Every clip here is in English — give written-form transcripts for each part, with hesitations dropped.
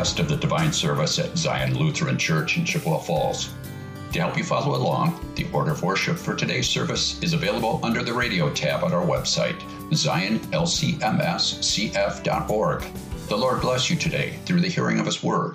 podcast of the Divine Service at Zion Lutheran Church in Chippewa Falls. To help you follow along, the order of worship for today's service is available under the radio tab on our website, zionlcmscf.org. The Lord bless you today through the hearing of His Word.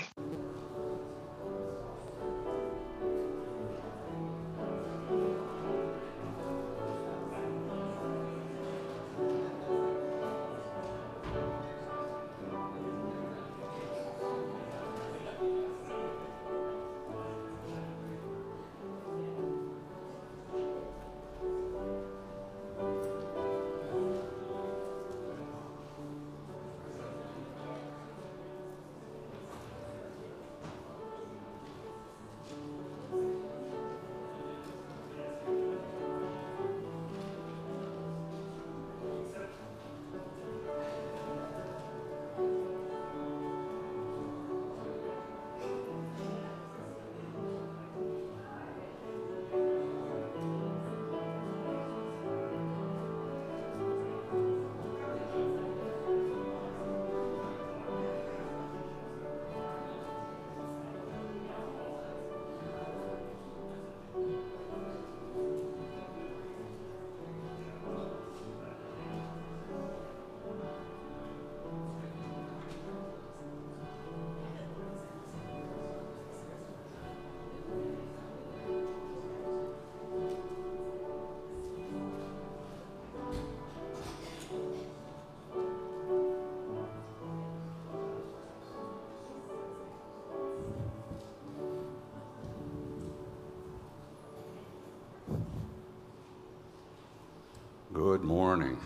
Good morning.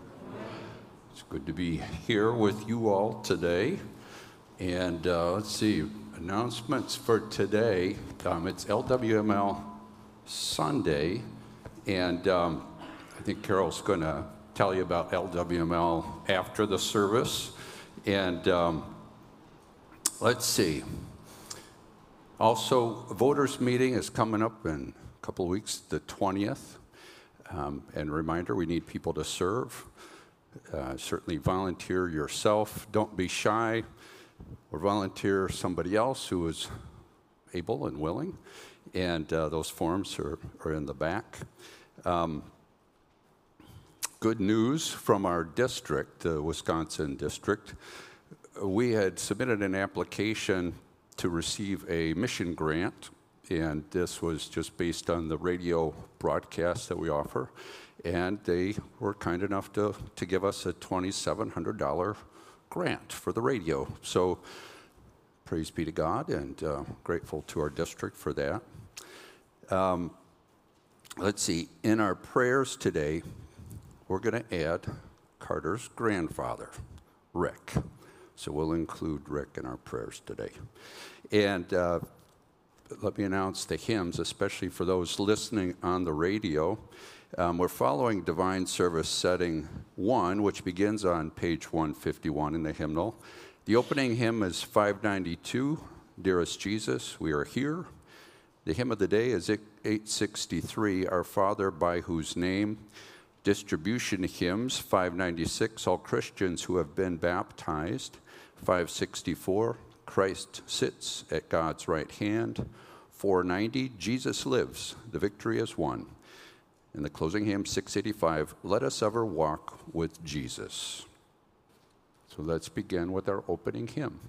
It's good to be here with you all today. And let's see, announcements for today. It's LWML Sunday, and I think Carol's going to tell you about LWML after the service. And let's see. Also, voters meeting is coming up in a couple of weeks, the 20th. And a reminder, we need people to serve. Certainly volunteer yourself. Don't be shy, or volunteer somebody else who is able and willing. And those forms are in the back. Good news from our district, the Wisconsin district. We had submitted an application to receive a mission grant, and this was just based on the radio broadcast that we offer. And they were kind enough to give us a $2,700 grant for the radio. So praise be to God, and grateful to our district for that. Let's see, in our prayers today, we're going to add Carter's grandfather, Rick. So we'll include Rick in our prayers today. And let me announce the hymns, especially for those listening on the radio. We're following Divine Service Setting 1, which begins on page 151 in the hymnal. The opening hymn is 592, Dearest Jesus, We Are Here. The hymn of the day is 863, Our Father by Whose Name. Distribution hymns, 596, All Christians Who Have Been Baptized. 564, Christ Sits at God's Right Hand. 490, Jesus Lives, the Victory is Won. And the closing hymn, 685, Let Us Ever Walk with Jesus. So let's begin with our opening hymn.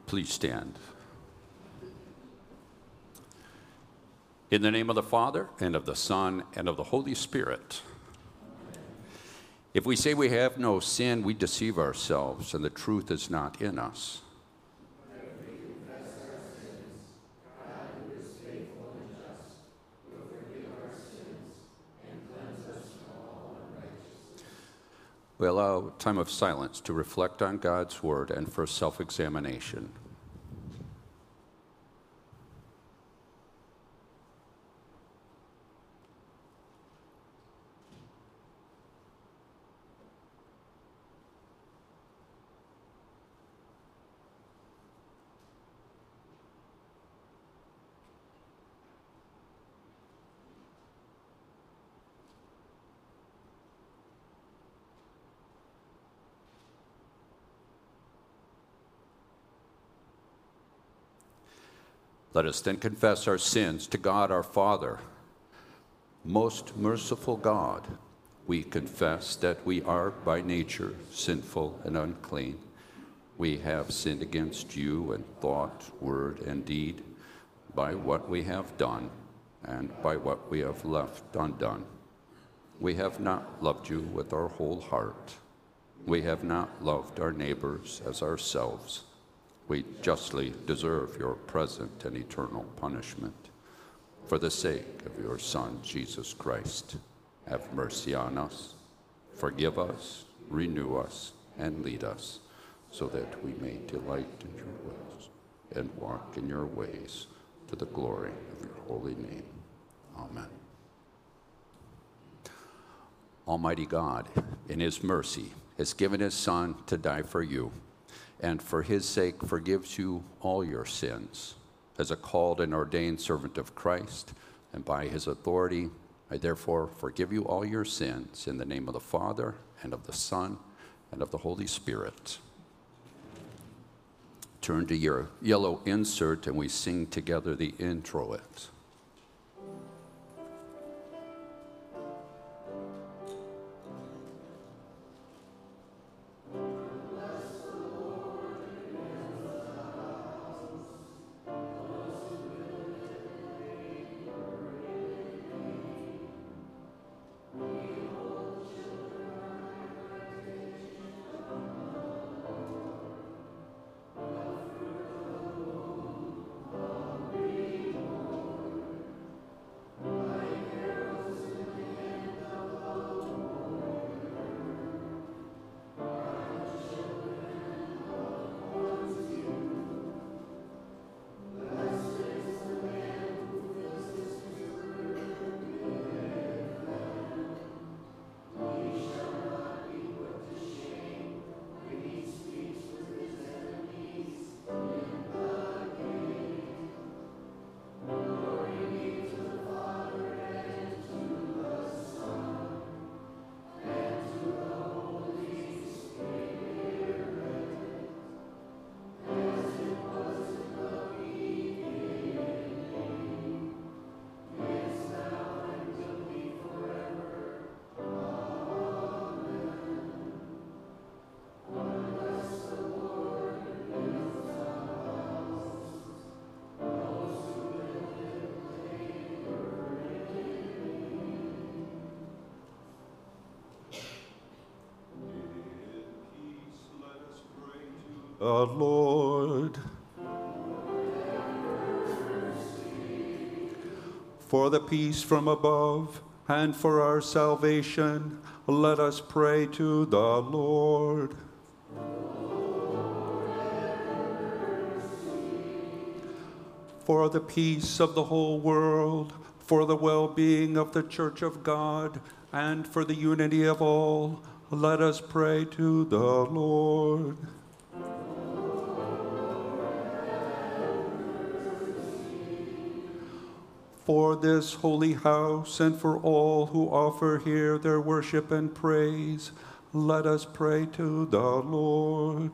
Please stand. In the name of the Father, and of the Son, and of the Holy Spirit. If we say we have no sin, we deceive ourselves, and the truth is not in us. We allow a time of silence to reflect on God's word and for self-examination. Let us then confess our sins to God our Father. Most merciful God, we confess that we are by nature sinful and unclean. We have sinned against you in thought, word, and deed, by what we have done and by what we have left undone. We have not loved you with our whole heart. We have not loved our neighbors as ourselves. We justly deserve your present and eternal punishment. For the sake of your Son, Jesus Christ, have mercy on us, forgive us, renew us, and lead us, so that we may delight in your ways and walk in your ways to the glory of your holy name. Amen. Almighty God, in his mercy, has given his Son to die for you, and for his sake forgives you all your sins. As a called and ordained servant of Christ, and by his authority, I therefore forgive you all your sins in the name of the Father, and of the Son, and of the Holy Spirit. Turn to your yellow insert and we sing together the introit. Lord, for the peace from above and for our salvation, let us pray to the Lord. For the peace of the whole world, for the well-being of the Church of God, and for the unity of all, let us pray to the Lord. For this holy house and for all who offer here their worship and praise, let us pray to the Lord.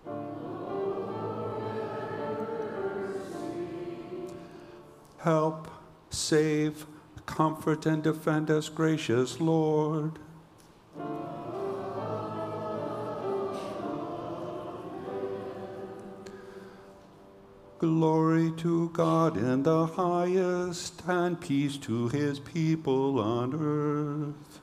Help, save, comfort, and defend us, gracious Lord. Glory to God in the highest, and peace to his people on earth.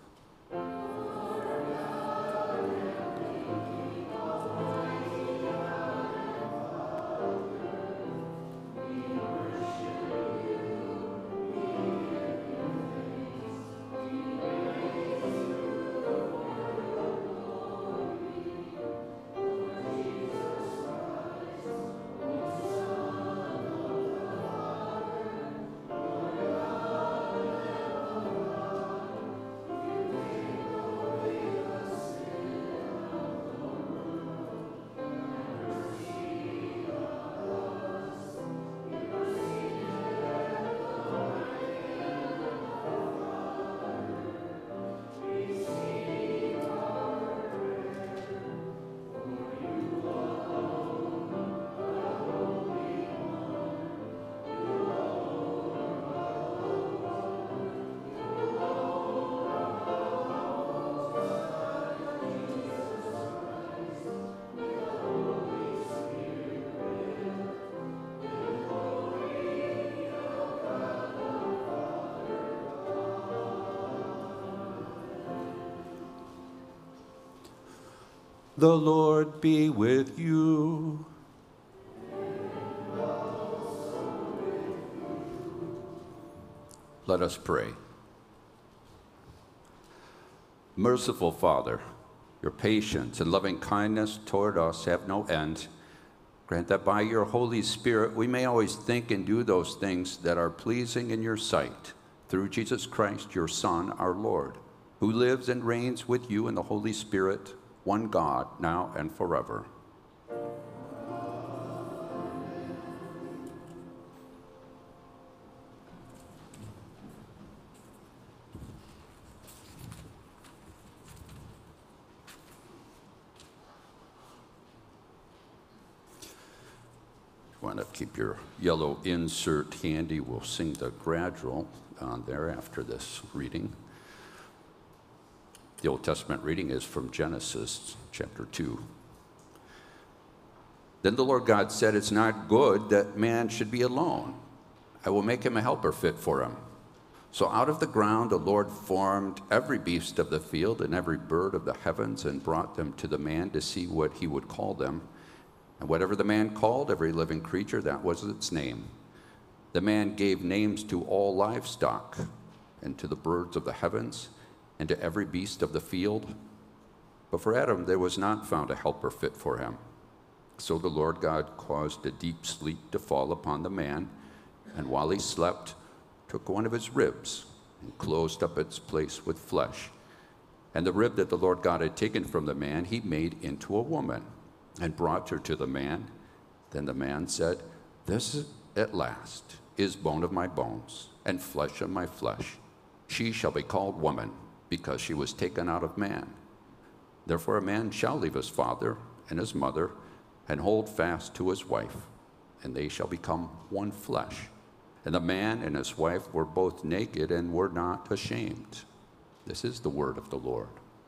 The Lord be with you. Let us pray. Merciful Father, your patience and loving kindness toward us have no end. Grant that by your Holy Spirit we may always think and do those things that are pleasing in your sight, through Jesus Christ, your Son, our Lord, who lives and reigns with you in the Holy Spirit, one God, now and forever. Want to keep your yellow insert handy. We'll sing the gradual on there after this reading. The Old Testament reading is from Genesis chapter 2. Then the Lord God said, "It's not good that man should be alone. I will make him a helper fit for him." So out of the ground the Lord formed every beast of the field and every bird of the heavens and brought them to the man to see what he would call them. And whatever the man called every living creature, that was its name. The man gave names to all livestock and to the birds of the heavens and to every beast of the field. But for Adam there was not found a helper fit for him. So the Lord God caused a deep sleep to fall upon the man, and while he slept, took one of his ribs and closed up its place with flesh. And the rib that the Lord God had taken from the man he made into a woman and brought her to the man. Then the man said, "This at last is bone of my bones and flesh of my flesh. She shall be called woman, because she was taken out of man. Therefore a man shall leave his father and his mother and hold fast to his wife, and they shall become one flesh. And the man and his wife were both naked and were not ashamed." This is the word of the Lord.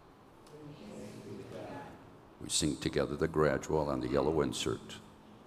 We sing together the gradual on the yellow insert.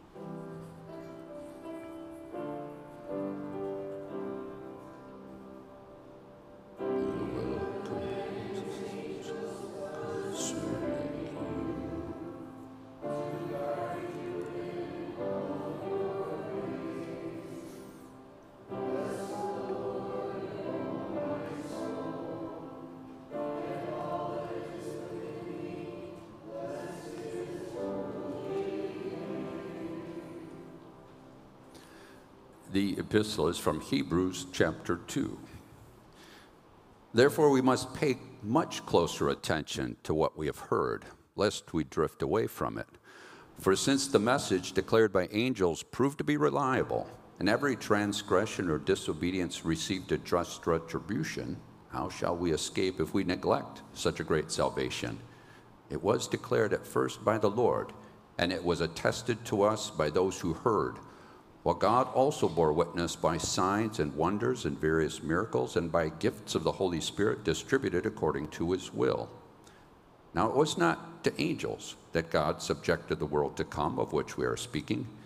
The epistle is from Hebrews chapter 2. Therefore, we must pay much closer attention to what we have heard, lest we drift away from it. For since the message declared by angels proved to be reliable, and every transgression or disobedience received a just retribution, how shall we escape if we neglect such a great salvation? It was declared at first by the Lord, and it was attested to us by those who heard. While God also bore witness by signs and wonders and various miracles and by gifts of the Holy Spirit distributed according to his will. Now it was not to angels that God subjected the world to come, of which we are speaking.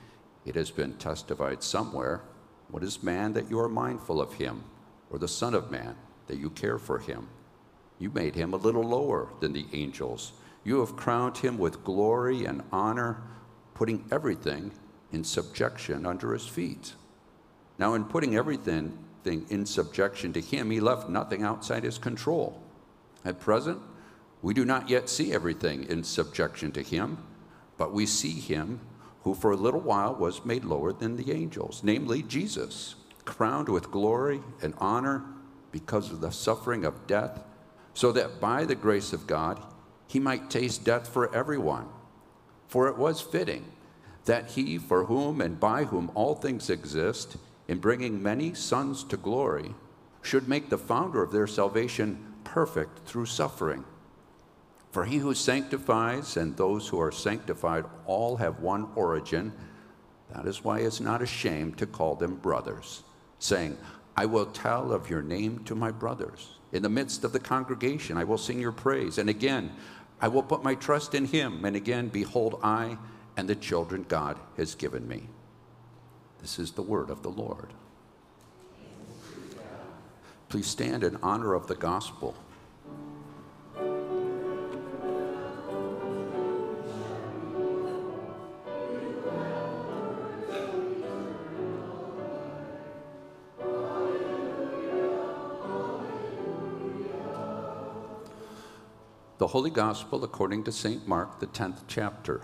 It has been testified somewhere, what is man that you are mindful of him, or the Son of Man that you care for him? You made him a little lower than the angels. You have crowned him with glory and honor, putting everything in subjection under his feet. Now, in putting everything in subjection to him, he left nothing outside his control. At present, we do not yet see everything in subjection to him, but we see him who for a little while was made lower than the angels, namely Jesus, crowned with glory and honor because of the suffering of death, so that by the grace of God he might taste death for everyone. For it was fitting that he, for whom and by whom all things exist, in bringing many sons to glory, should make the founder of their salvation perfect through suffering. For he who sanctifies and those who are sanctified all have one origin. That is why he is not ashamed to call them brothers, saying, I will tell of your name to my brothers. In the midst of the congregation I will sing your praise. And again, I will put my trust in him. And again, behold, I and the children God has given me. This is the word of the Lord. Please stand in honor of the gospel. The Holy Gospel according to St. Mark, the 10th chapter.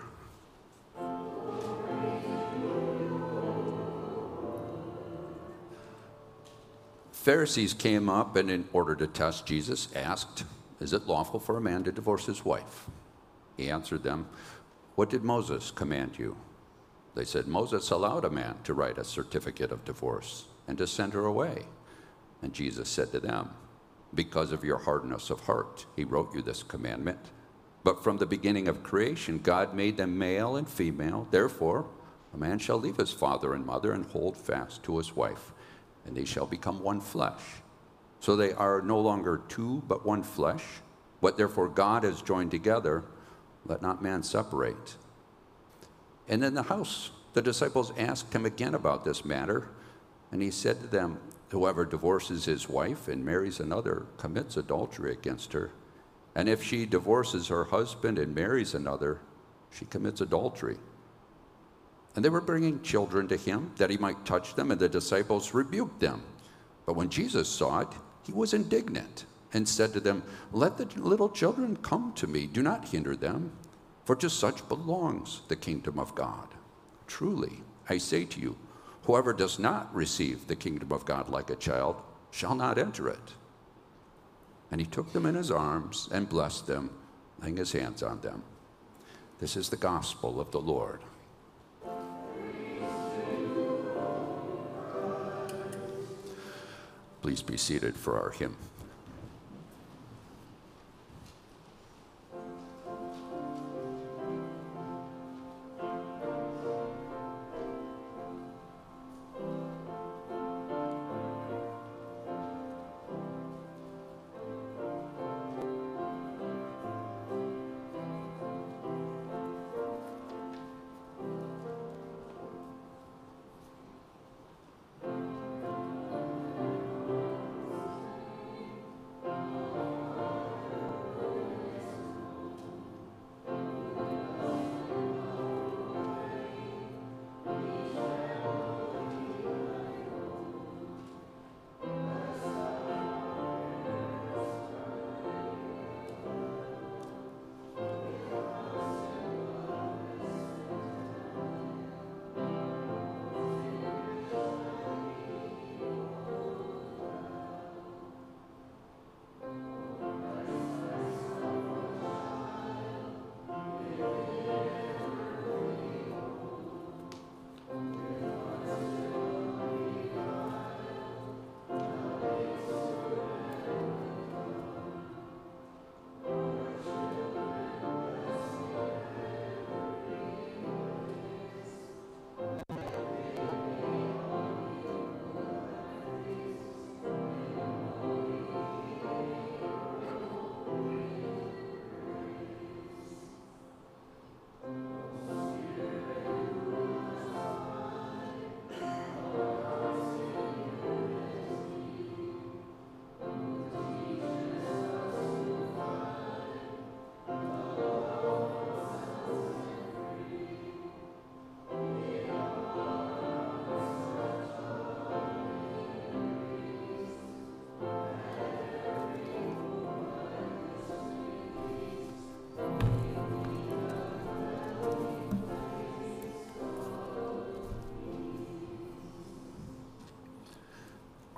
Pharisees came up and in order to test Jesus asked, is it lawful for a man to divorce his wife? He answered them, what did Moses command you? They said, Moses allowed a man to write a certificate of divorce and to send her away. And Jesus said to them, because of your hardness of heart, he wrote you this commandment. But from the beginning of creation, God made them male and female. Therefore, a man shall leave his father and mother and hold fast to his wife, and they shall become one flesh. So they are no longer two, but one flesh. What therefore God has joined together, let not man separate. And in the house, the disciples asked him again about this matter, and he said to them, whoever divorces his wife and marries another commits adultery against her. And if she divorces her husband and marries another, she commits adultery. And they were bringing children to him that he might touch them, and the disciples rebuked them. But when Jesus saw it, he was indignant and said to them, let the little children come to me. Do not hinder them, for to such belongs the kingdom of God. Truly, I say to you, whoever does not receive the kingdom of God like a child shall not enter it. And he took them in his arms and blessed them, laying his hands on them. This is the gospel of the Lord. Please be seated for our hymn.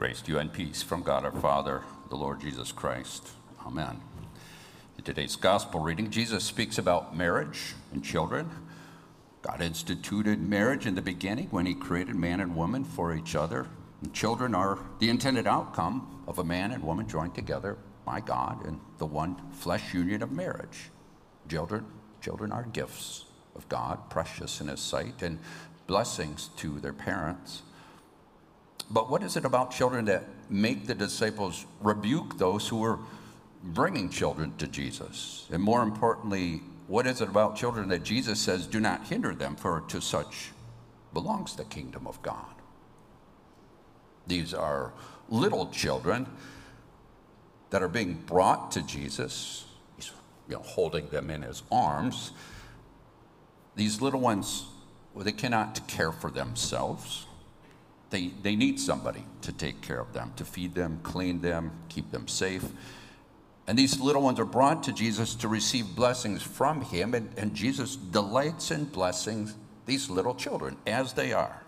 Grace to you and peace from God our Father, the Lord Jesus Christ. Amen. In today's gospel reading, Jesus speaks about marriage and children. God instituted marriage in the beginning when he created man and woman for each other. And children are the intended outcome of a man and woman joined together by God in the one flesh union of marriage. Children are gifts of God, precious in his sight, and blessings to their parents. But what is it about children that make the disciples rebuke those who were bringing children to Jesus? And more importantly, what is it about children that Jesus says, do not hinder them, for to such belongs the kingdom of God? These are little children that are being brought to Jesus. He's holding them in his arms. These little ones, they cannot care for themselves. They need somebody to take care of them, to feed them, clean them, keep them safe. And these little ones are brought to Jesus to receive blessings from him, and Jesus delights in blessing these little children as they are.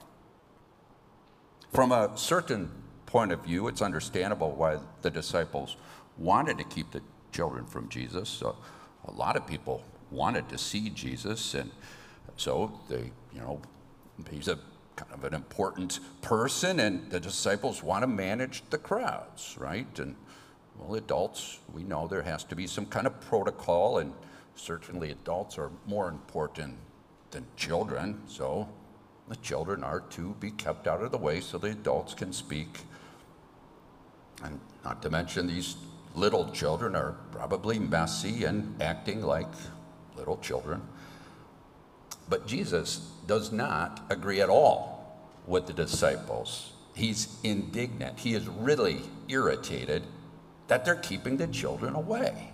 From a certain point of view, it's understandable why the disciples wanted to keep the children from Jesus. A lot of people wanted to see Jesus, and so they, he's a kind of an important person, and the disciples want to manage the crowds, right? And well, adults, we know there has to be some kind of protocol, and certainly adults are more important than children, so the children are to be kept out of the way so the adults can speak. And not to mention, these little children are probably messy and acting like little children. But Jesus does not agree at all with the disciples. He's indignant. He is really irritated that they're keeping the children away.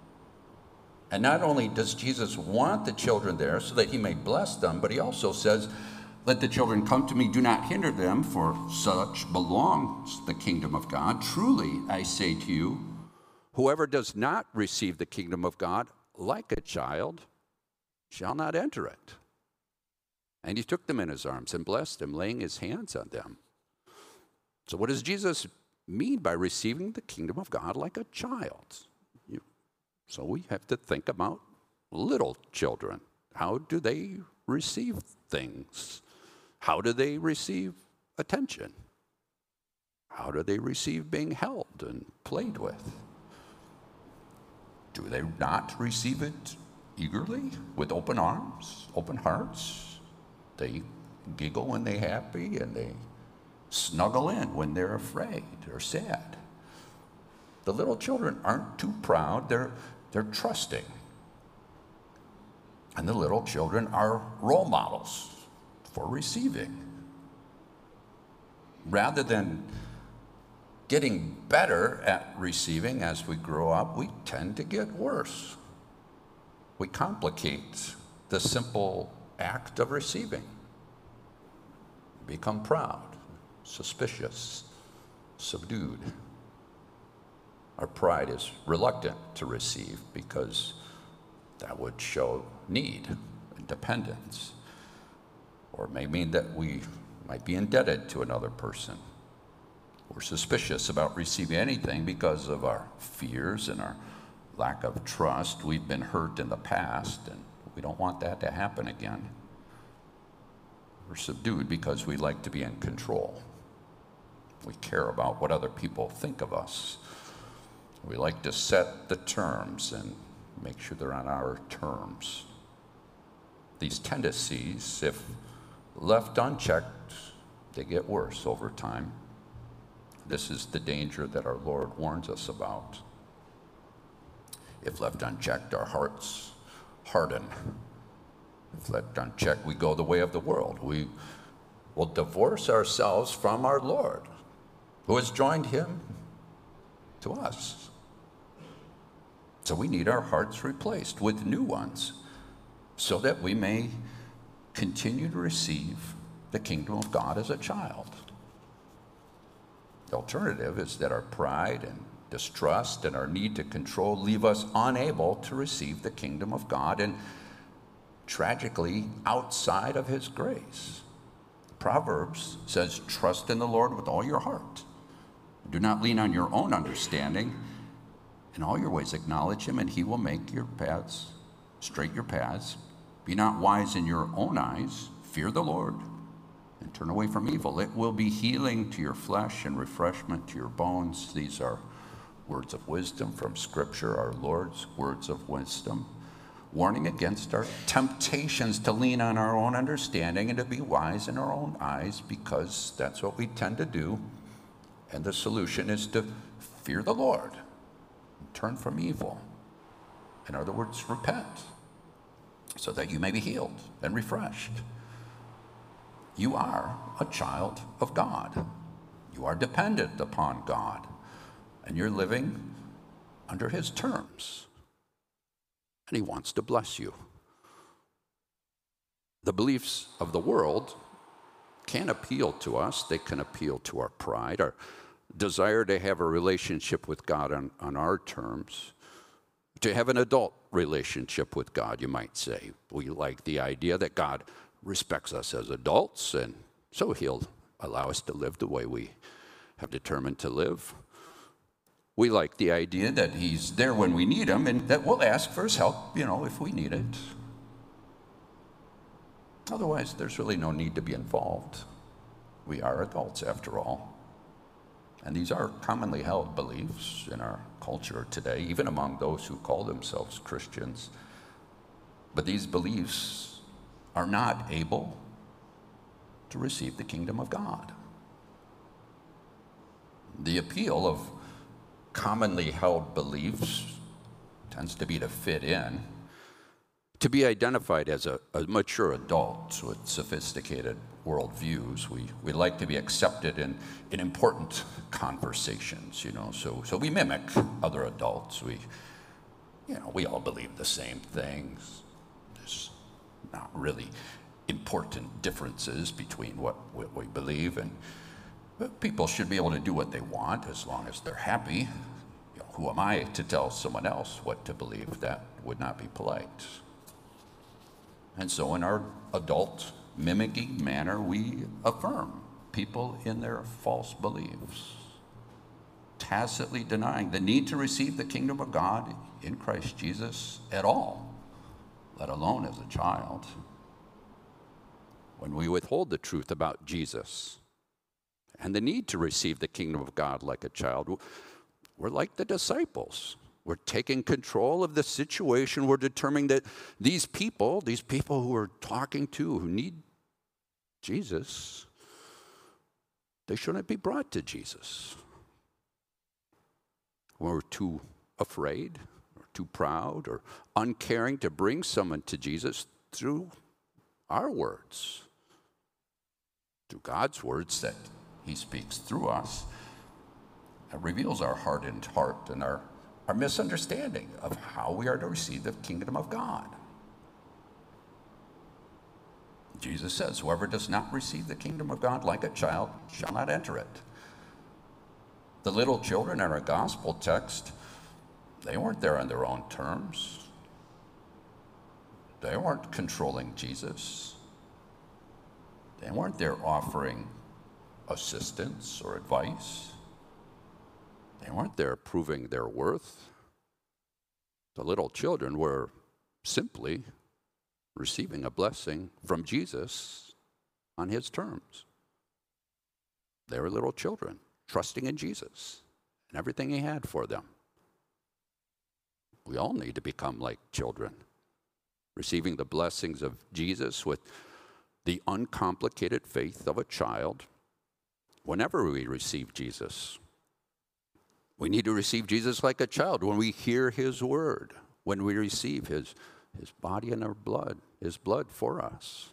And not only does Jesus want the children there so that he may bless them, but he also says, let the children come to me, do not hinder them, for such belongs the kingdom of God. Truly, I say to you, whoever does not receive the kingdom of God like a child shall not enter it. And he took them in his arms and blessed them, laying his hands on them. So what does Jesus mean by receiving the kingdom of God like a child? So we have to think about little children. How do they receive things? How do they receive attention? How do they receive being held and played with? Do they not receive it eagerly, with open arms, open hearts? They giggle when they're happy, and they snuggle in when they're afraid or sad. The little children aren't too proud, they're trusting. And the little children are role models for receiving. Rather than getting better at receiving as we grow up, we tend to get worse. We complicate the simple act of receiving. Become proud, suspicious, subdued. Our pride is reluctant to receive because that would show need and dependence, or it may mean that we might be indebted to another person. We're suspicious about receiving anything because of our fears and our lack of trust. We've been hurt in the past, and we don't want that to happen again. We're subdued because we like to be in control. We care about what other people think of us. We like to set the terms and make sure they're on our terms. These tendencies, if left unchecked, they get worse over time. This is the danger that our Lord warns us about. If left unchecked, our hearts harden. If left unchecked, we go the way of the world. We will divorce ourselves from our Lord, who has joined him to us. So we need our hearts replaced with new ones so that we may continue to receive the kingdom of God as a child. The alternative is that our pride and distrust and our need to control leave us unable to receive the kingdom of God, and tragically outside of his grace. Proverbs says, trust in the Lord with all your heart Do not lean on your own understanding. In all your ways acknowledge him, and he will make your paths straight your paths. Be not wise in your own eyes. Fear the Lord and turn away from evil. It will be healing to your flesh and refreshment to your bones. These are words of wisdom from Scripture, our Lord's words of wisdom, warning against our temptations to lean on our own understanding and to be wise in our own eyes, because that's what we tend to do. And the solution is to fear the Lord and turn from evil. In other words, repent, so that you may be healed and refreshed. You are a child of God. You are dependent upon God, and you're living under his terms. And he wants to bless you. The beliefs of the world can appeal to us. They can appeal to our pride, our desire to have a relationship with God on our terms, to have an adult relationship with God, you might say. We like the idea that God respects us as adults, and so he'll allow us to live the way we have determined to live. We like the idea that he's there when we need him, and that we'll ask for his help, if we need it. Otherwise, there's really no need to be involved. We are adults, after all. And these are commonly held beliefs in our culture today, even among those who call themselves Christians. But these beliefs are not able to receive the kingdom of God. The appeal of commonly held beliefs tends to be to fit in, to be identified as a mature adult with sophisticated worldviews. We like to be accepted in important conversations, so we mimic other adults. We all believe the same things. There's not really important differences between what we believe, and people should be able to do what they want as long as they're happy. Who am I to tell someone else what to believe? That would not be polite. And so in our adult mimicking manner, we affirm people in their false beliefs, tacitly denying the need to receive the kingdom of God in Christ Jesus at all, let alone as a child. When we withhold the truth about Jesus and the need to receive the kingdom of God like a child, we're like the disciples. We're taking control of the situation. We're determining that these people who we're talking to, who need Jesus, they shouldn't be brought to Jesus. When we're too afraid or too proud or uncaring to bring someone to Jesus through our words, through God's words that he speaks through us, it reveals our hardened heart and our misunderstanding of how we are to receive the kingdom of God. Jesus says, whoever does not receive the kingdom of God like a child shall not enter it. The little children in our gospel text, they weren't there on their own terms. They weren't controlling Jesus. They weren't there offering assistance or advice. They weren't there proving their worth. The little children were simply receiving a blessing from Jesus on his terms. They were little children, trusting in Jesus and everything he had for them. We all need to become like children, receiving the blessings of Jesus with the uncomplicated faith of a child. Whenever we receive Jesus, we need to receive Jesus like a child. When we hear his word, when we receive his body and our blood, his blood for us.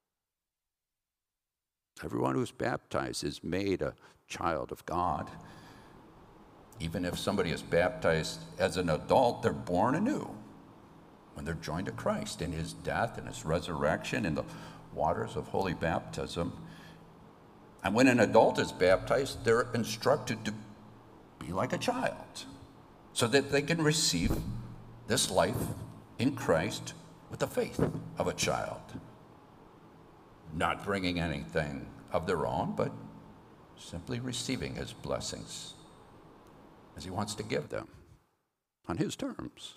Everyone who's baptized is made a child of God. Even if somebody is baptized as an adult, they're born anew when they're joined to Christ in his death and his resurrection in the waters of holy baptism. And when an adult is baptized, they're instructed to be like a child so that they can receive this life in Christ with the faith of a child, not bringing anything of their own, but simply receiving his blessings as he wants to give them on his terms.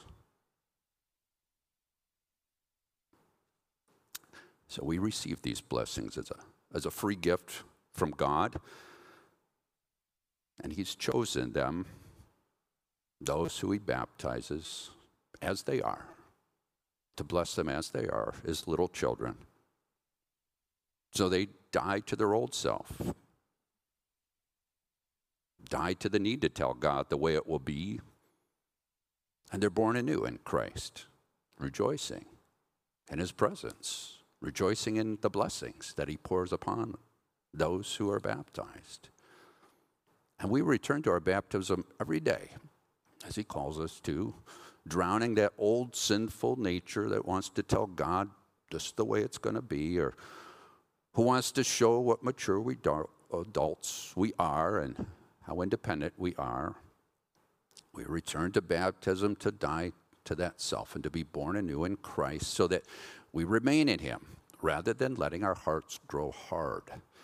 So we receive these blessings as a free gift from God, and he's chosen them, those who he baptizes as they are, to bless them as they are, as little children. So they die to their old self, die to the need to tell God the way it will be, and they're born anew in Christ, rejoicing in his presence, rejoicing in the blessings that he pours upon those who are baptized. And we return to our baptism every day, as he calls us to, drowning that old sinful nature that wants to tell God just the way it's going to be, or who wants to show what mature adults we are and how independent we are. We return to baptism to die to that self and to be born anew in Christ so that we remain in him rather than letting our hearts grow hard.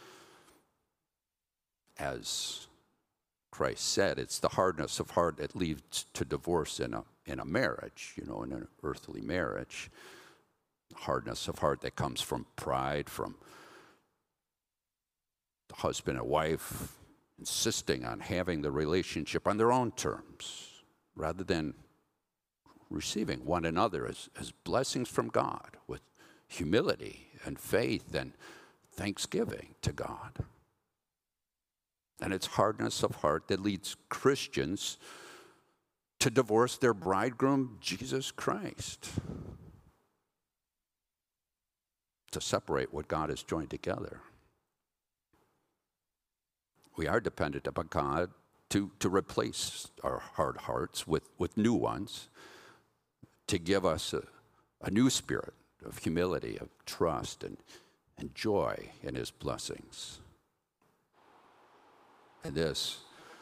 As Christ said, it's the hardness of heart that leads to divorce in a marriage, in an earthly marriage. Hardness of heart that comes from pride, from the husband and wife insisting on having the relationship on their own terms rather than receiving one another as blessings from God with humility and faith and thanksgiving to God. And it's hardness of heart that leads Christians to divorce their bridegroom, Jesus Christ, to separate what God has joined together. We are dependent upon God to replace our hard hearts with new ones, to give us a new spirit of humility, of trust, and joy in his blessings. And this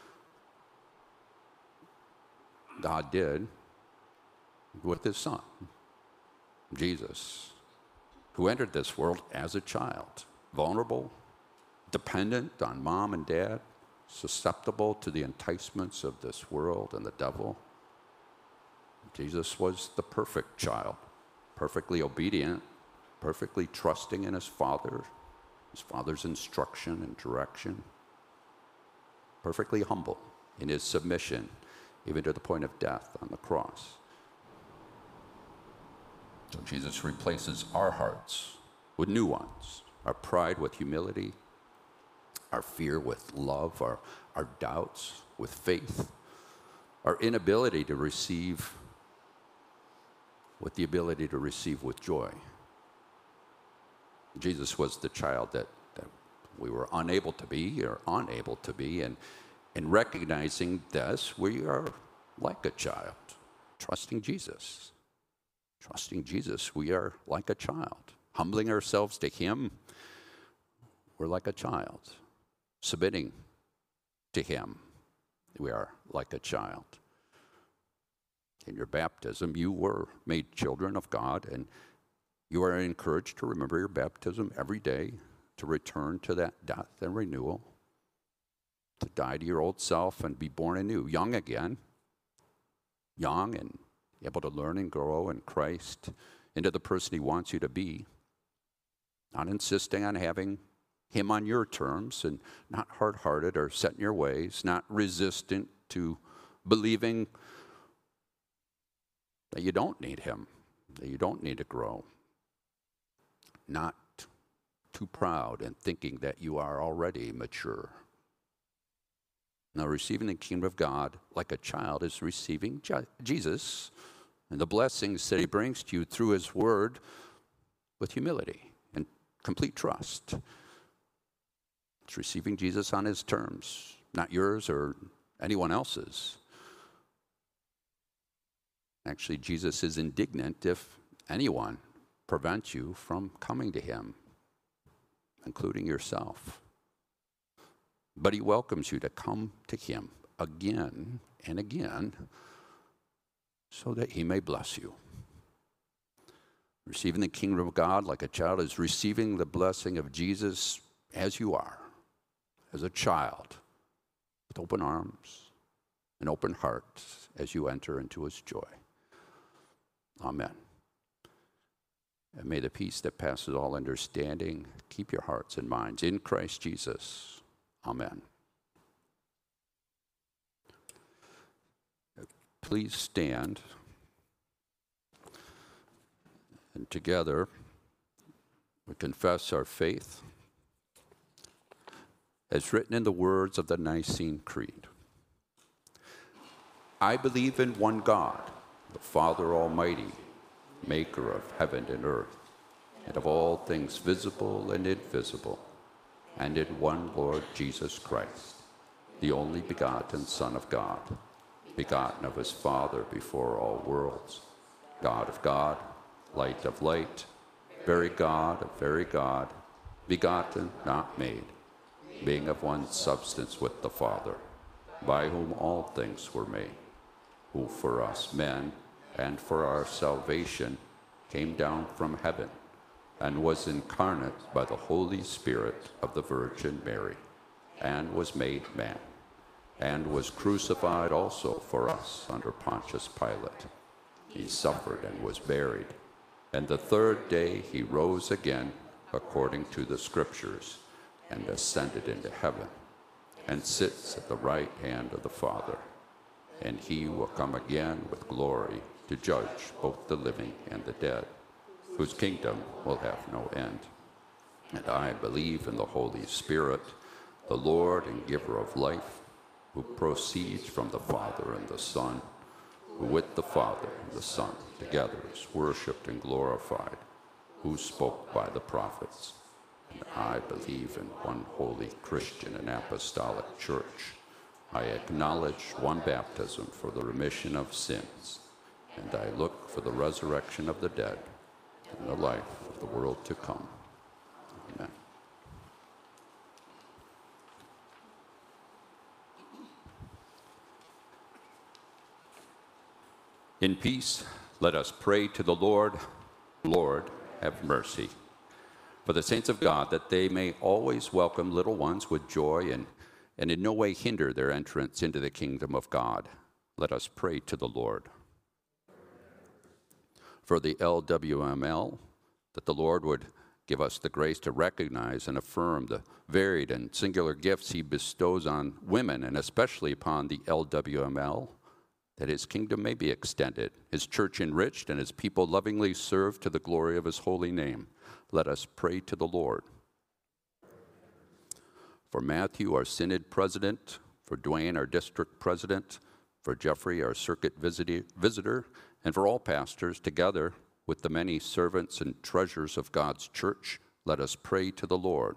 God did with his son, Jesus, who entered this world as a child, vulnerable, dependent on mom and dad, susceptible to the enticements of this world and the devil. Jesus was the perfect child, perfectly obedient, perfectly trusting in his father's instruction and direction, perfectly humble in his submission, even to the point of death on the cross. So Jesus replaces our hearts with new ones, our pride with humility, our fear with love, our doubts with faith, our inability to receive with the ability to receive with joy. Jesus was the child that we were unable to be, and in recognizing this, we are like a child, trusting Jesus. Trusting Jesus, we are like a child. Humbling ourselves to him, we're like a child. Submitting to him, we are like a child. In your baptism, you were made children of God, and you are encouraged to remember your baptism every day, to return to that death and renewal, to die to your old self and be born anew, young again, young and able to learn and grow in Christ into the person he wants you to be, not insisting on having him on your terms and not hard-hearted or set in your ways, not resistant to believing that you don't need him, that you don't need to grow, not too proud and thinking that you are already mature. Now, receiving the kingdom of God like a child is receiving Jesus and the blessings that he brings to you through his word with humility and complete trust. It's receiving Jesus on his terms, not yours or anyone else's. Actually, Jesus is indignant if anyone prevents you from coming to him, including yourself. But he welcomes you to come to him again and again so that he may bless you. Receiving the kingdom of God like a child is receiving the blessing of Jesus as you are, as a child, with open arms, an open heart as you enter into his joy. Amen. And may the peace that passes all understanding keep your hearts and minds in Christ Jesus. Amen. Please stand. And together, we confess our faith as written in the words of the Nicene Creed. I believe in one God, the Father Almighty, maker of heaven and earth, and of all things visible and invisible, and in one Lord Jesus Christ, the only begotten Son of God, begotten of his Father before all worlds, God of God, light of light, very God of very God, begotten, not made, being of one substance with the Father, by whom all things were made, who for us men and for our salvation came down from heaven and was incarnate by the Holy Spirit of the Virgin Mary, and was made man, and was crucified also for us under Pontius Pilate. He suffered and was buried, and the third day he rose again according to the Scriptures, and ascended into heaven, and sits at the right hand of the Father. And he will come again with glory to judge both the living and the dead, whose kingdom will have no end. And I believe in the Holy Spirit, the Lord and giver of life, who proceeds from the Father and the Son, who with the Father and the Son together is worshipped and glorified, who spoke by the prophets. And I believe in one holy Christian and apostolic church. I acknowledge one baptism for the remission of sins, and I look for the resurrection of the dead and the life of the world to come. Amen. In peace, let us pray to the Lord. Lord, have mercy. For the saints of God, that they may always welcome little ones with joy and in no way hinder their entrance into the kingdom of God. Let us pray to the Lord. For the LWML, that the Lord would give us the grace to recognize and affirm the varied and singular gifts he bestows on women, and especially upon the LWML, that his kingdom may be extended, his church enriched, and his people lovingly served to the glory of his holy name. Let us pray to the Lord. For Matthew, our synod president, for Dwayne, our district president, for Jeffrey, our circuit visitor, and for all pastors, together with the many servants and treasures of God's church, let us pray to the Lord.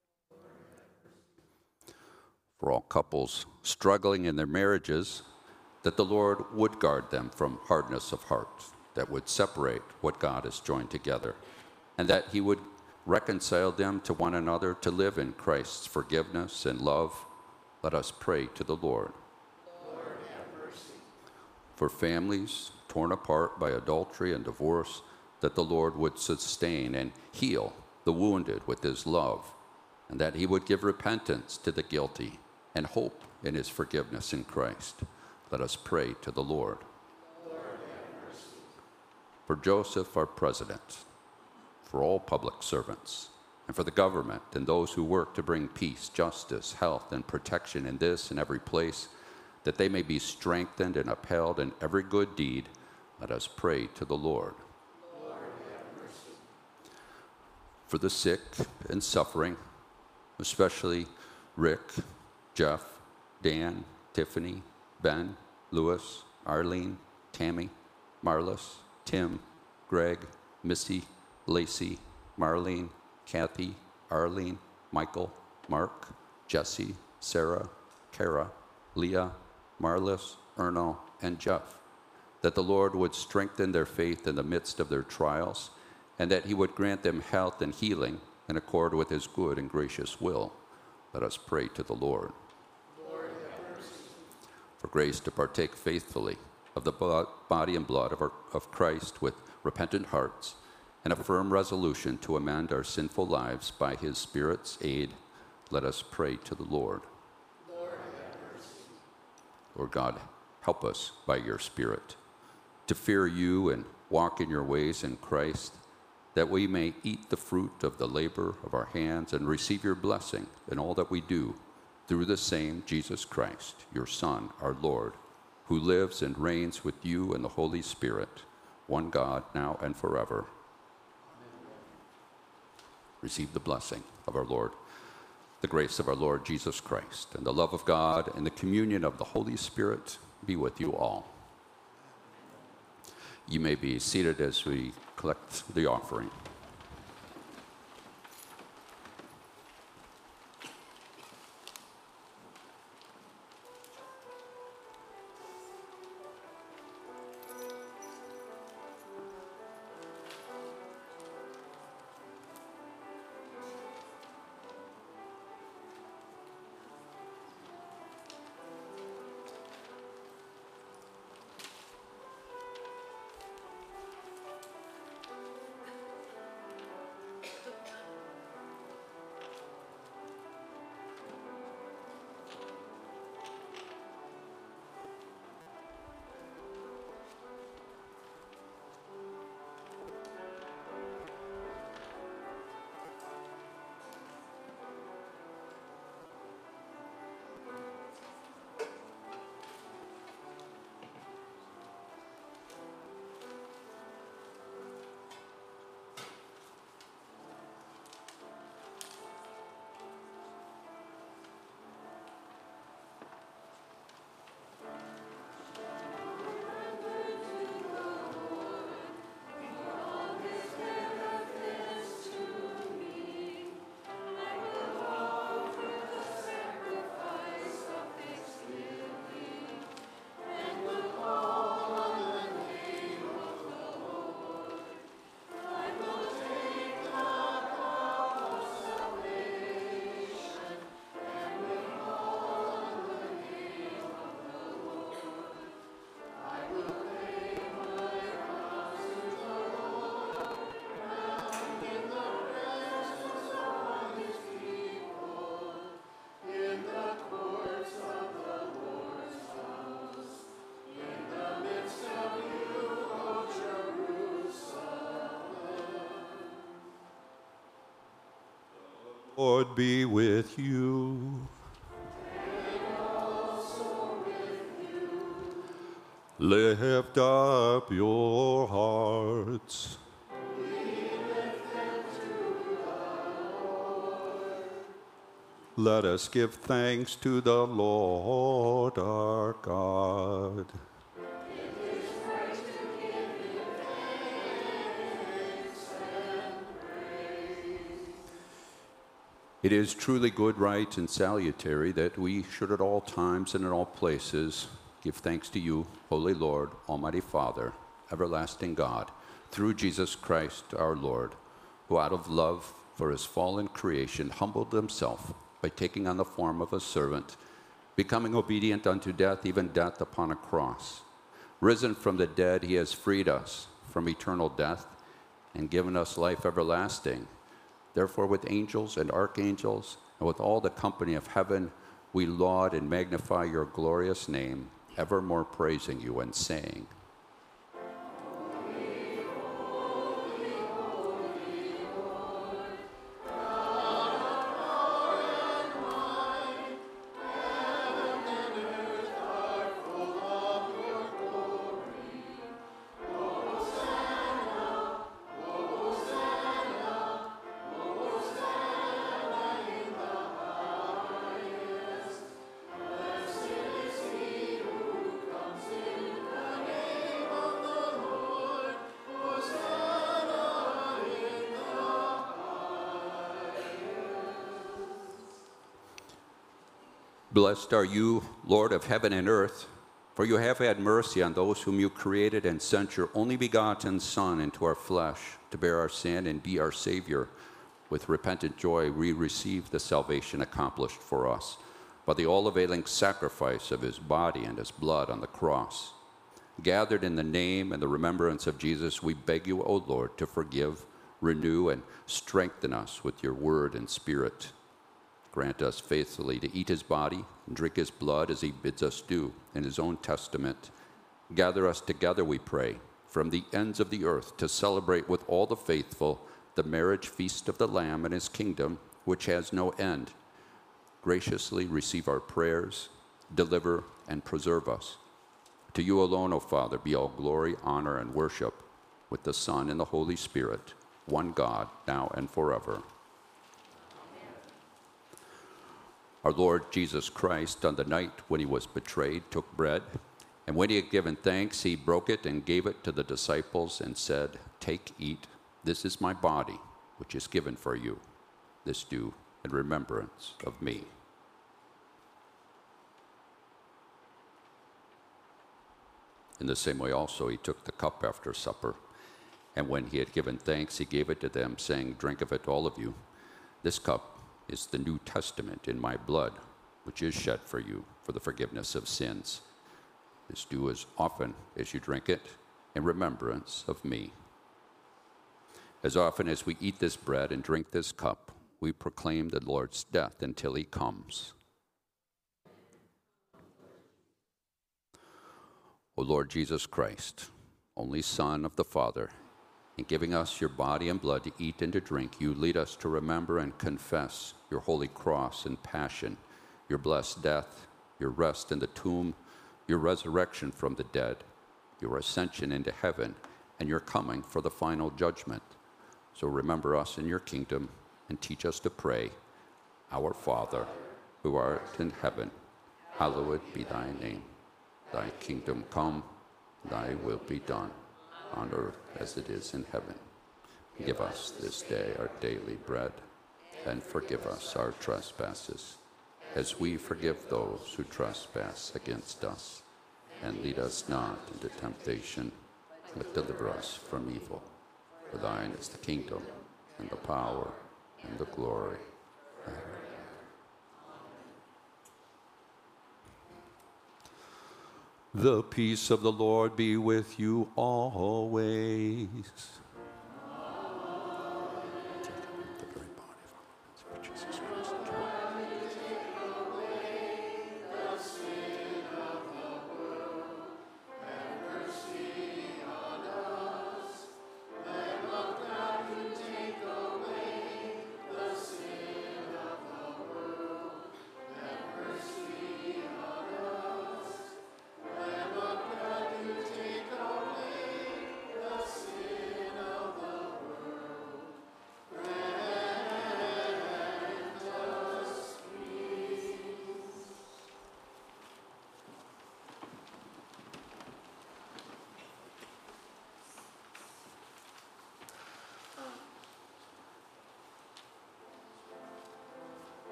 For all couples struggling in their marriages, that the Lord would guard them from hardness of heart, that would separate what God has joined together, and that he would reconcile them to one another to live in Christ's forgiveness and love. Let us pray to the Lord. Lord, have mercy. For families torn apart by adultery and divorce, that the Lord would sustain and heal the wounded with his love, and that he would give repentance to the guilty and hope in his forgiveness in Christ. Let us pray to the Lord. Lord, have mercy. For Joseph, our president, for all public servants, and for the government and those who work to bring peace, justice, health, and protection in this and every place, that they may be strengthened and upheld in every good deed, let us pray to the Lord. Lord, have mercy. For the sick and suffering, especially Rick, Jeff, Dan, Tiffany, Ben, Lewis, Arlene, Tammy, Marlis, Tim, Greg, Missy, Lacey, Marlene, Kathy, Arlene, Michael, Mark, Jesse, Sarah, Kara, Leah, Marlis, Erno, and Jeff, that the Lord would strengthen their faith in the midst of their trials, and that he would grant them health and healing in accord with his good and gracious will. Let us pray to the Lord. Lord, have mercy. For grace to partake faithfully of the body and blood of Christ with repentant hearts, and a firm resolution to amend our sinful lives by his Spirit's aid, let us pray to the Lord. Lord, have mercy. Lord God, help us by your Spirit to fear you and walk in your ways in Christ, that we may eat the fruit of the labor of our hands and receive your blessing in all that we do, through the same Jesus Christ, your Son, our Lord, who lives and reigns with you in the Holy Spirit, one God, now and forever. Receive the blessing of our Lord, the grace of our Lord Jesus Christ, and the love of God, and the communion of the Holy Spirit be with you all. You may be seated as we collect the offering. Lord be with you. And also with you. Lift up your hearts. We lift them to the Lord. Let us give thanks to the Lord our God. It is truly good, right, and salutary that we should at all times and in all places give thanks to you, Holy Lord, Almighty Father, everlasting God, through Jesus Christ our Lord, who out of love for his fallen creation humbled himself by taking on the form of a servant, becoming obedient unto death, even death upon a cross. Risen from the dead, he has freed us from eternal death and given us life everlasting. Therefore, with angels and archangels, and with all the company of heaven, we laud and magnify your glorious name, evermore praising you and saying, Holy, holy, holy Lord, God of power and might, heaven and earth are full of your glory. Hosanna, Hosanna, Hosanna in the highest. Blessed is he who comes in the name of the Lord. Hosanna in the Blessed are you, Lord of heaven and earth, for you have had mercy on those whom you created and sent your only begotten Son into our flesh to bear our sin and be our Savior. With repentant joy, we receive the salvation accomplished for us by the all-availing sacrifice of his body and his blood on the cross. Gathered in the name and the remembrance of Jesus, we beg you, O Lord, to forgive, renew, and strengthen us with your word and spirit. Grant us faithfully to eat his body and drink his blood as he bids us do in his own testament. Gather us together, we pray, from the ends of the earth to celebrate with all the faithful the marriage feast of the Lamb and his kingdom, which has no end. Graciously receive our prayers, deliver and preserve us. To you alone, O Father, be all glory, honor, and worship, with the Son and the Holy Spirit, one God, now and forever. Our Lord Jesus Christ, on the night when he was betrayed, took bread, and when he had given thanks, he broke it and gave it to the disciples and said, "Take, eat. This is my body, which is given for you. This do in remembrance of me." In the same way also he took the cup after supper, and when he had given thanks, he gave it to them, saying, "Drink of it, all of you. This cup is the New Testament in my blood, which is shed for you for the forgiveness of sins. This do as often as you drink it in remembrance of me." As often as we eat this bread and drink this cup, we proclaim the Lord's death until he comes. O Lord Jesus Christ, only Son of the Father, in giving us your body and blood to eat and to drink, you lead us to remember and confess your holy cross and passion, your blessed death, your rest in the tomb, your resurrection from the dead, your ascension into heaven, and your coming for the final judgment. So remember us in your kingdom and teach us to pray, "Our Father, who art in heaven, hallowed be thy name. Thy kingdom come, thy will be done, on earth as it is in heaven. Give us this day our daily bread, and forgive us our trespasses, as we forgive those who trespass against us. And lead us not into temptation, but deliver us from evil. For thine is the kingdom, and the power, and the glory forever. The peace of the Lord be with you always.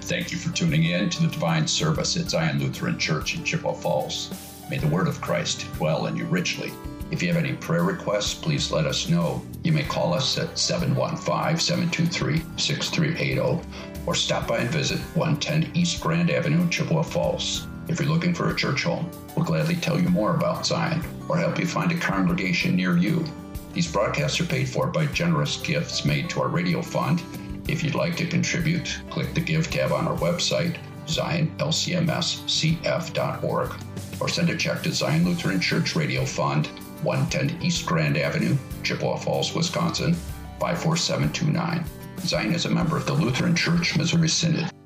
Thank you for tuning in to the Divine Service at Zion Lutheran Church in Chippewa Falls. May the word of Christ dwell in you richly. If you have any prayer requests, please let us know. You may call us at 715-723-6380 or stop by and visit 110 East Grand Avenue, Chippewa Falls. If you're looking for a church home, we'll gladly tell you more about Zion or help you find a congregation near you. These broadcasts are paid for by generous gifts made to our radio fund. If you'd like to contribute, click the Give tab on our website, zionlcmscf.org, or send a check to Zion Lutheran Church Radio Fund, 110 East Grand Avenue, Chippewa Falls, Wisconsin, 54729. Zion is a member of the Lutheran Church Missouri Synod.